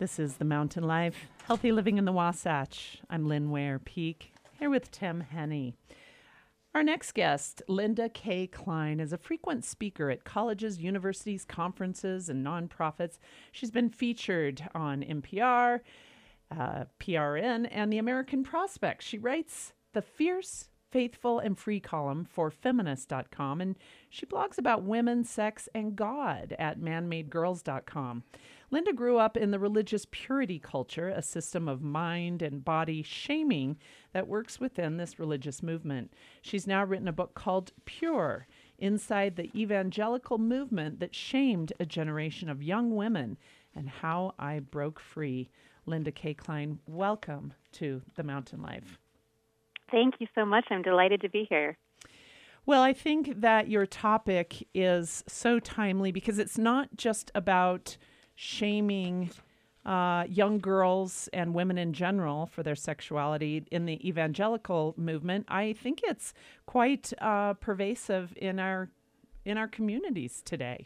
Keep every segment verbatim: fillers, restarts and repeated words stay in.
This is The Mountain Life, Healthy Living in the Wasatch. I'm Lynn Ware Peak, here with Tim Henney. Our next guest, Linda K. Klein, is a frequent speaker at colleges, universities, conferences, and nonprofits. She's been featured on N P R, uh, P R N, and the American Prospect. She writes the Fierce, Faithful, and Free column for feminist dot com, and she blogs about women, sex, and God at man made girls dot com. Linda grew up in the religious purity culture, a system of mind and body shaming that works within this religious movement. She's now written a book called Pure, Inside the Evangelical Movement That Shamed a Generation of Young Women and How I Broke Free. Linda K. Klein, welcome to The Mountain Life. Thank you so much. I'm delighted to be here. Well, I think that your topic is so timely because it's not just about shaming uh, young girls and women in general for their sexuality in the evangelical movement. I think it's quite uh, pervasive in our in our communities today.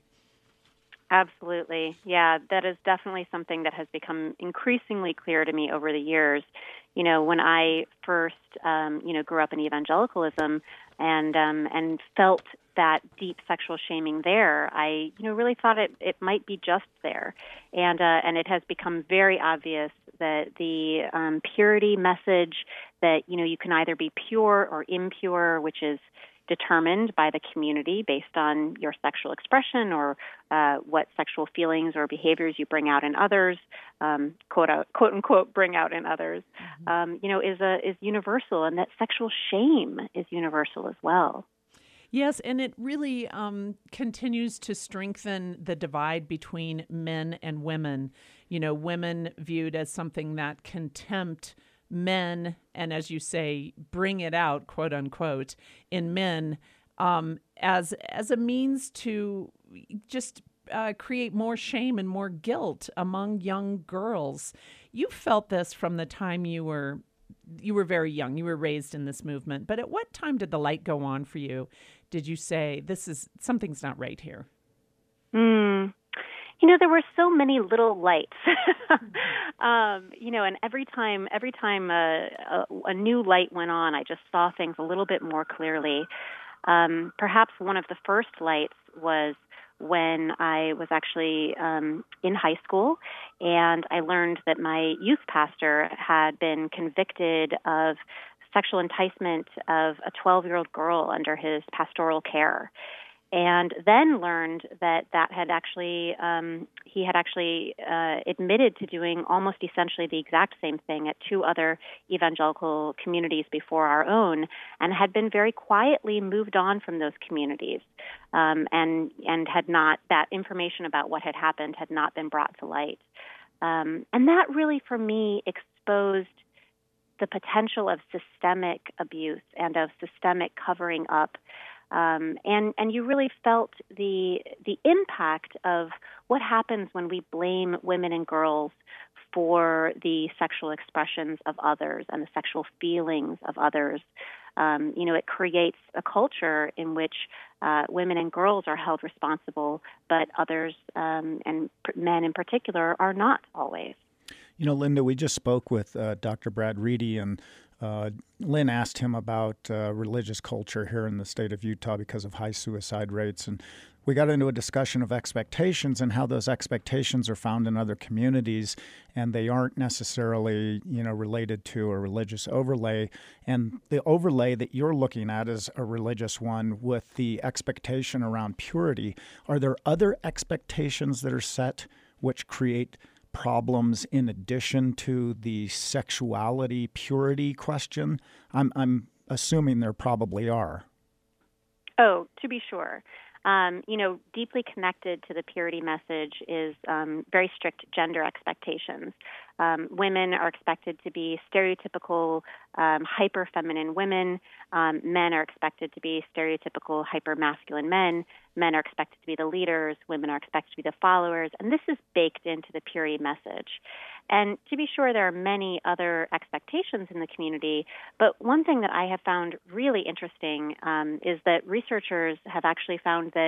Absolutely. Yeah, that is definitely something that has become increasingly clear to me over the years. You know, when I first, um, you know, grew up in evangelicalism and um, and felt that deep sexual shaming there, I, you know, really thought it, it might be just there. And uh, and it has become very obvious that the um, purity message that, you know, you can either be pure or impure, which is determined by the community based on your sexual expression or uh, what sexual feelings or behaviors you bring out in others, um, quote, out, quote unquote, bring out in others, mm-hmm. um, you know, is a is universal, and that sexual shame is universal as well. Yes, and it really um, continues to strengthen the divide between men and women. You know, women viewed as something that contempt men, and as you say, bring it out, quote unquote, in men um, as as a means to just uh, create more shame and more guilt among young girls. You felt this from the time you were you were very young. You were raised in this movement. But at what time did the light go on for you? Did you say, this is something's not right here? Mm. You know, there were so many little lights, um, you know, and every time, every time a, a, a new light went on, I just saw things a little bit more clearly. Um, perhaps one of the first lights was when I was actually um, in high school, and I learned that my youth pastor had been convicted of sexual enticement of a twelve-year-old girl under his pastoral care. And then learned that that had actually, um, he had actually uh, admitted to doing almost essentially the exact same thing at two other evangelical communities before our own, and had been very quietly moved on from those communities, um, and and had not, that information about what had happened had not been brought to light. Um, and that really, for me, exposed the potential of systemic abuse and of systemic covering up. Um, and, and you really felt the the impact of what happens when we blame women and girls for the sexual expressions of others and the sexual feelings of others. Um, you know, it creates a culture in which uh, women and girls are held responsible, but others, um, and men in particular, are not always. You know, Linda, we just spoke with uh, Doctor Brad Reedy, and uh, Lynn asked him about uh, religious culture here in the state of Utah because of high suicide rates. And we got into a discussion of expectations and how those expectations are found in other communities, and they aren't necessarily, you know, related to a religious overlay. And the overlay that you're looking at is a religious one with the expectation around purity. Are there other expectations that are set which create problems in addition to the sexuality purity question? I'm I'm assuming there probably are. Oh, to be sure. Um, you know, deeply connected to the purity message is um, very strict gender expectations. Um, women are expected to be stereotypical um, hyper-feminine women. Um, men are expected to be stereotypical hyper-masculine men. Men are expected to be the leaders. Women are expected to be the followers. And this is baked into the purity message. And to be sure, there are many other expectations in the community, but one thing that I have found really interesting um, is that researchers have actually found that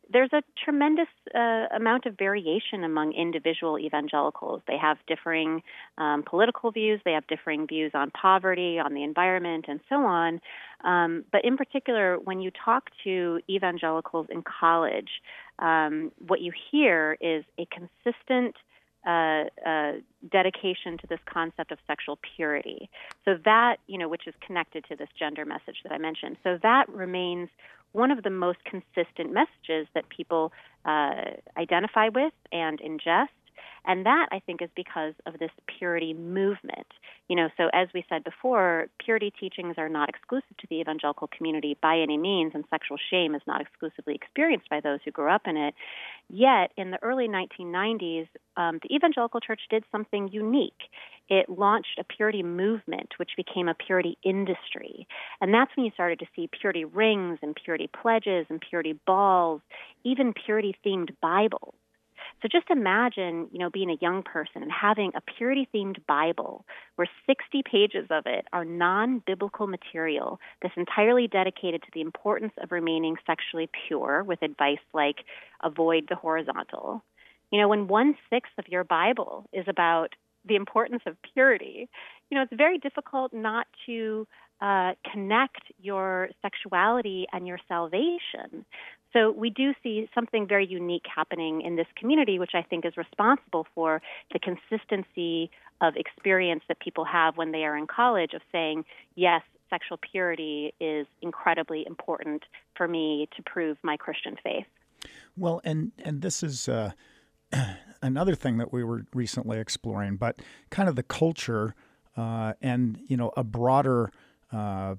there's a tremendous uh, amount of variation among individual evangelicals. They have differing um, political views, they have differing views on poverty, on the environment, and so on. Um, but in particular, when you talk to evangelicals in college, um, what you hear is a consistent Uh, uh, dedication to this concept of sexual purity. So that, you know, which is connected to this gender message that I mentioned. So that remains one of the most consistent messages that people uh, identify with and ingest. And that, I think, is because of this purity movement. You know, so as we said before, purity teachings are not exclusive to the evangelical community by any means, and sexual shame is not exclusively experienced by those who grew up in it. Yet, in the early nineteen nineties, um, the evangelical church did something unique. It launched a purity movement, which became a purity industry. And that's when you started to see purity rings and purity pledges and purity balls, even purity-themed Bibles. So just imagine, you know, being a young person and having a purity-themed Bible where sixty pages of it are non-biblical material that's entirely dedicated to the importance of remaining sexually pure with advice like avoid the horizontal. You know, when one-sixth of your Bible is about the importance of purity, you know, it's very difficult not to uh, connect your sexuality and your salvation. So we do see something very unique happening in this community, which I think is responsible for the consistency of experience that people have when they are in college of saying, yes, sexual purity is incredibly important for me to prove my Christian faith. Well, and, and this is uh, another thing that we were recently exploring, but kind of the culture uh, and, you know, a broader uh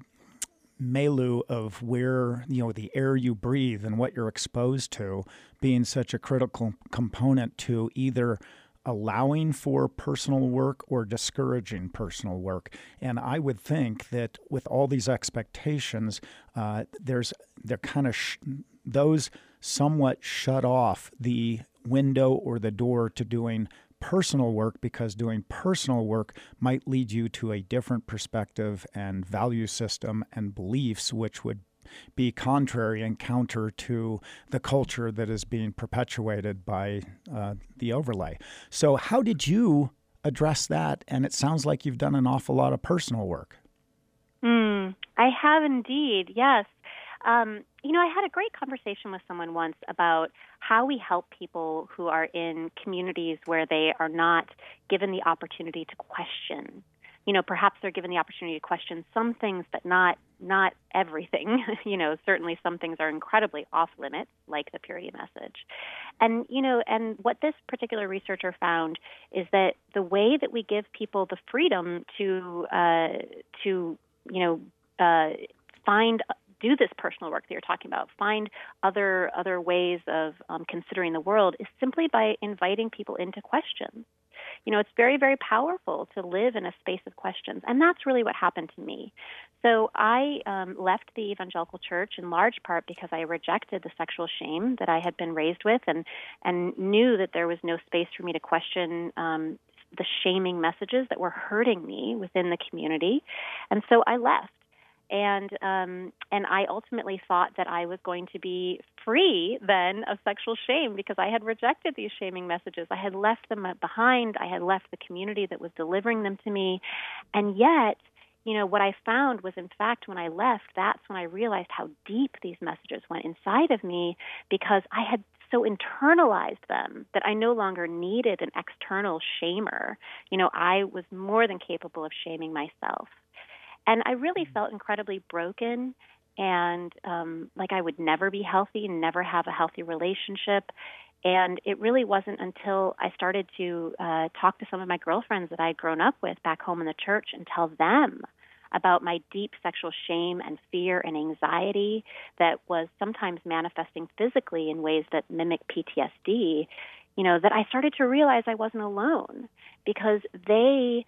milieu of where, you know, the air you breathe and what you're exposed to being such a critical component to either allowing for personal work or discouraging personal work. And I would think that with all these expectations, uh, there's they're kind of sh- those somewhat shut off the window or the door to doing personal work, because doing personal work might lead you to a different perspective and value system and beliefs, which would be contrary and counter to the culture that is being perpetuated by uh, the overlay. So how did you address that? And it sounds like you've done an awful lot of personal work. Mm, I have indeed, yes. Um, you know, I had a great conversation with someone once about how we help people who are in communities where they are not given the opportunity to question. You know, perhaps they're given the opportunity to question some things, but not not everything. You know, certainly some things are incredibly off limits, like the purity message. And, you know, and what this particular researcher found is that the way that we give people the freedom to, uh, to you know, uh, find do this personal work that you're talking about, find other other ways of um, considering the world, is simply by inviting people into questions. You know, it's very, very powerful to live in a space of questions, and that's really what happened to me. So I um, left the evangelical church in large part because I rejected the sexual shame that I had been raised with, and and knew that there was no space for me to question um, the shaming messages that were hurting me within the community, and so I left. And um, and I ultimately thought that I was going to be free then of sexual shame because I had rejected these shaming messages. I had left them behind. I had left the community that was delivering them to me. And yet, you know, what I found was, in fact, when I left, that's when I realized how deep these messages went inside of me, because I had so internalized them that I no longer needed an external shamer. You know, I was more than capable of shaming myself. And I really felt incredibly broken and um, like I would never be healthy and never have a healthy relationship. And it really wasn't until I started to uh, talk to some of my girlfriends that I had grown up with back home in the church and tell them about my deep sexual shame and fear and anxiety that was sometimes manifesting physically in ways that mimic P T S D, you know, that I started to realize I wasn't alone, because they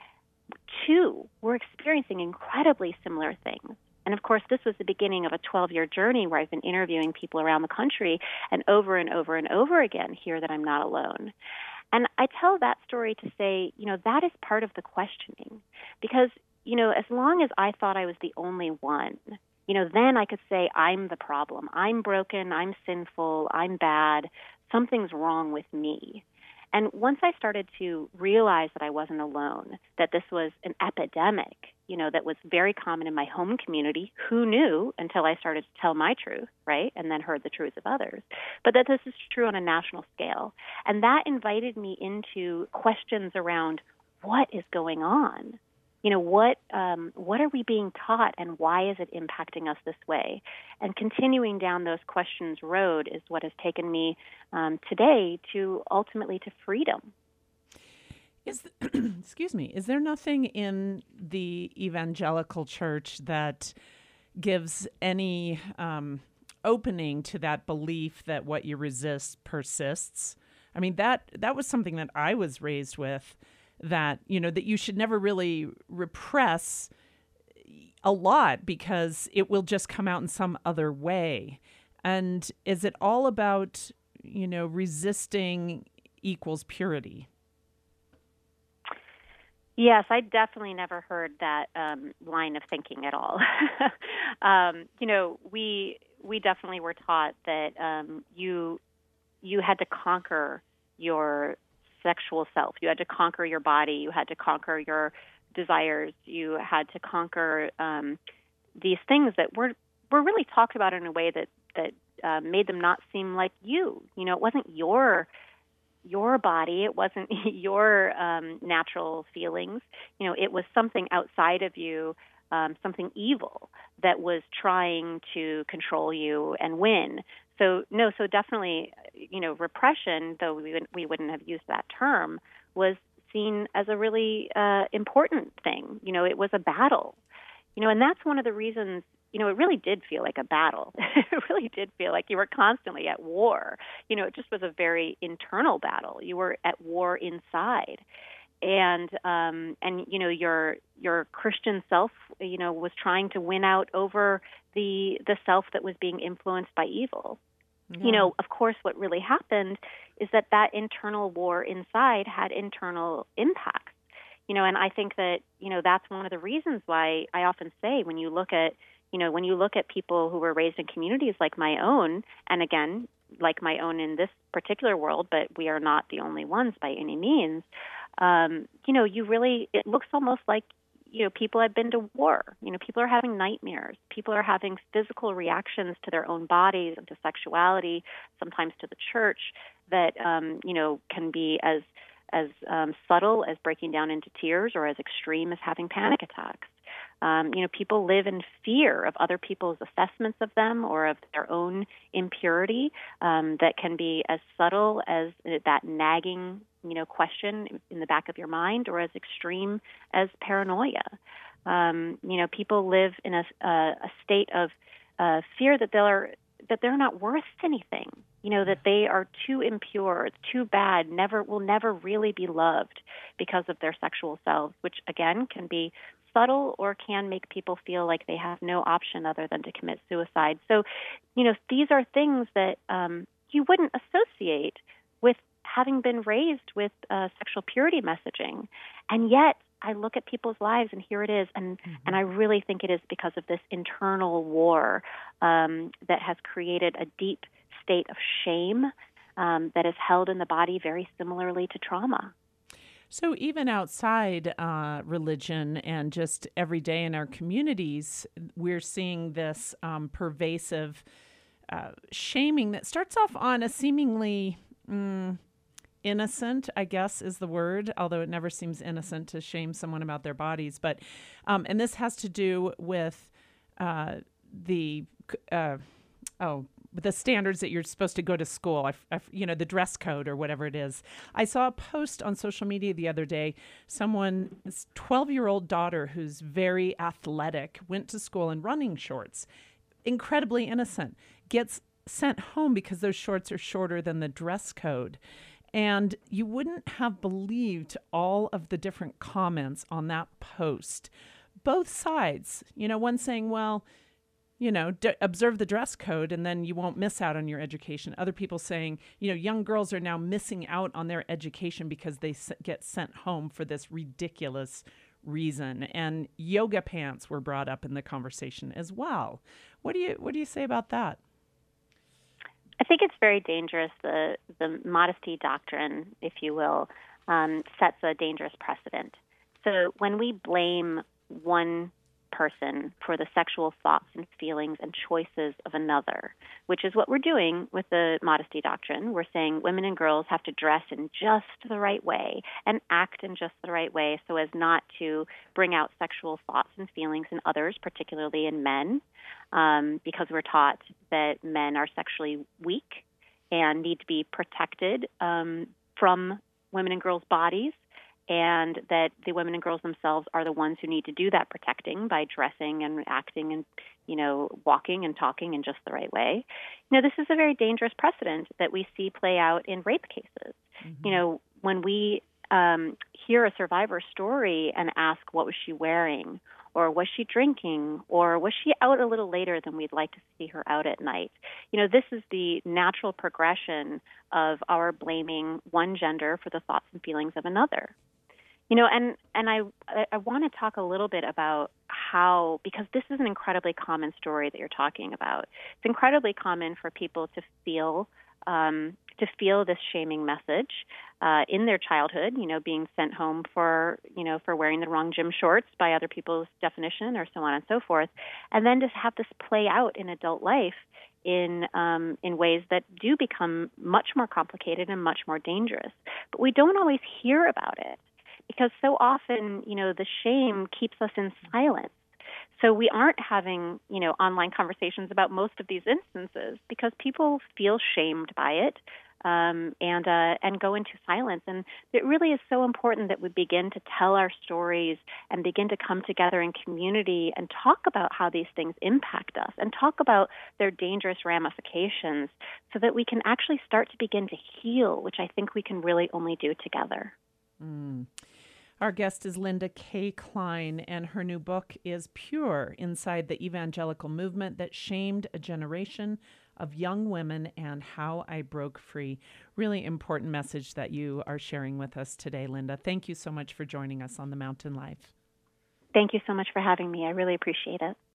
too were experiencing incredibly similar things. And of course, this was the beginning of a twelve-year journey where I've been interviewing people around the country, and over and over and over again hear that I'm not alone. And I tell that story to say, you know, that is part of the questioning, because, you know, as long as I thought I was the only one, you know, then I could say I'm the problem. I'm broken. I'm sinful. I'm bad. Something's wrong with me. And once I started to realize that I wasn't alone, that this was an epidemic, you know, that was very common in my home community, who knew until I started to tell my truth, right, and then heard the truths of others, but that this is true on a national scale. And that invited me into questions around what is going on. You know, what um, what are we being taught, and why is it impacting us this way? And continuing down those questions road is what has taken me um, today to ultimately to freedom. Is excuse me, is there nothing in the evangelical church that gives any um, opening to that belief that what you resist persists? I mean, that that was something that I was raised with, that, you know, that you should never really repress a lot because it will just come out in some other way. And is it all about, you know, resisting equals purity? Yes, I definitely never heard that um, line of thinking at all. um, you know, we we definitely were taught that um, you you had to conquer your sexual self. You had to conquer your body. You had to conquer your desires. You had to conquer um, these things that were were really talked about in a way that that uh, made them not seem like you. You know, it wasn't your your body. It wasn't your um, natural feelings. You know, it was something outside of you, um, something evil that was trying to control you and win. So no, so definitely, you know, repression, though we wouldn't, we wouldn't have used that term, was seen as a really uh, important thing. You know, it was a battle. You know, and that's one of the reasons, you know, it really did feel like a battle. It really did feel like you were constantly at war. You know, it just was a very internal battle. You were at war inside. And um, and you know, your your Christian self, you know, was trying to win out over the the self that was being influenced by evil. Yeah. You know, of course, what really happened is that that internal war inside had internal impacts. You know, and I think that, you know, that's one of the reasons why I often say when you look at, you know, when you look at people who were raised in communities like my own, and again, like my own in this particular world, but we are not the only ones by any means, um, you know, you really, it looks almost like, you know, people have been to war. You know, people are having nightmares. People are having physical reactions to their own bodies and to sexuality, sometimes to the church, that, um, you know, can be as as um, subtle as breaking down into tears or as extreme as having panic attacks. Um, you know, people live in fear of other people's assessments of them or of their own impurity, um, that can be as subtle as that nagging, you know, question in the back of your mind, or as extreme as paranoia. Um, you know, people live in a, a, a state of uh, fear that they're that they're not worth anything. You know, that they are too impure, too bad, never will never really be loved because of their sexual selves, which again can be subtle or can make people feel like they have no option other than to commit suicide. So, you know, these are things that um, you wouldn't associate with having been raised with uh, sexual purity messaging. And yet I look at people's lives and here it is. And, mm-hmm. and I really think it is because of this internal war um, that has created a deep state of shame um, that is held in the body very similarly to trauma. So even outside uh, religion and just every day in our communities, we're seeing this um, pervasive uh, shaming that starts off on a seemingly mm, innocent, I guess is the word, although it never seems innocent to shame someone about their bodies. But um, and this has to do with uh, the uh, oh. the standards that you're supposed to go to school, I, I, you know, the dress code or whatever it is. I saw a post on social media the other day. Someone's twelve-year-old daughter, who's very athletic, went to school in running shorts, incredibly innocent, gets sent home because those shorts are shorter than the dress code. And you wouldn't have believed all of the different comments on that post. Both sides, you know, one saying, well, you know, d- observe the dress code and then you won't miss out on your education. Other people saying, you know, young girls are now missing out on their education because they s- get sent home for this ridiculous reason. And yoga pants were brought up in the conversation as well. What do you what do you say about that? I think it's very dangerous. The the modesty doctrine, if you will, um, sets a dangerous precedent. So when we blame one person for the sexual thoughts and feelings and choices of another, which is what we're doing with the modesty doctrine. We're saying women and girls have to dress in just the right way and act in just the right way so as not to bring out sexual thoughts and feelings in others, particularly in men, um, because we're taught that men are sexually weak and need to be protected um, from women and girls' bodies, and that the women and girls themselves are the ones who need to do that protecting by dressing and acting and, you know, walking and talking in just the right way. You know, this is a very dangerous precedent that we see play out in rape cases. Mm-hmm. You know, when we um, hear a survivor's story and ask, what was she wearing? Or was she drinking? Or was she out a little later than we'd like to see her out at night? You know, this is the natural progression of our blaming one gender for the thoughts and feelings of another. You know, and, and I I want to talk a little bit about how, because this is an incredibly common story that you're talking about. It's incredibly common for people to feel um, to feel this shaming message uh, in their childhood. You know, being sent home for you know for wearing the wrong gym shorts by other people's definition, or so on and so forth, and then to have this play out in adult life in um, in ways that do become much more complicated and much more dangerous. But we don't always hear about it, because so often, you know, the shame keeps us in silence. So we aren't having, you know, online conversations about most of these instances because people feel shamed by it um, and uh, and go into silence. And it really is so important that we begin to tell our stories and begin to come together in community and talk about how these things impact us and talk about their dangerous ramifications so that we can actually start to begin to heal, which I think we can really only do together. Mm. Our guest is Linda K. Klein, and her new book is Pure: Inside the Evangelical Movement That Shamed a Generation of Young Women and How I Broke Free. Really important message that you are sharing with us today, Linda. Thank you so much for joining us on The Mountain Life. Thank you so much for having me. I really appreciate it.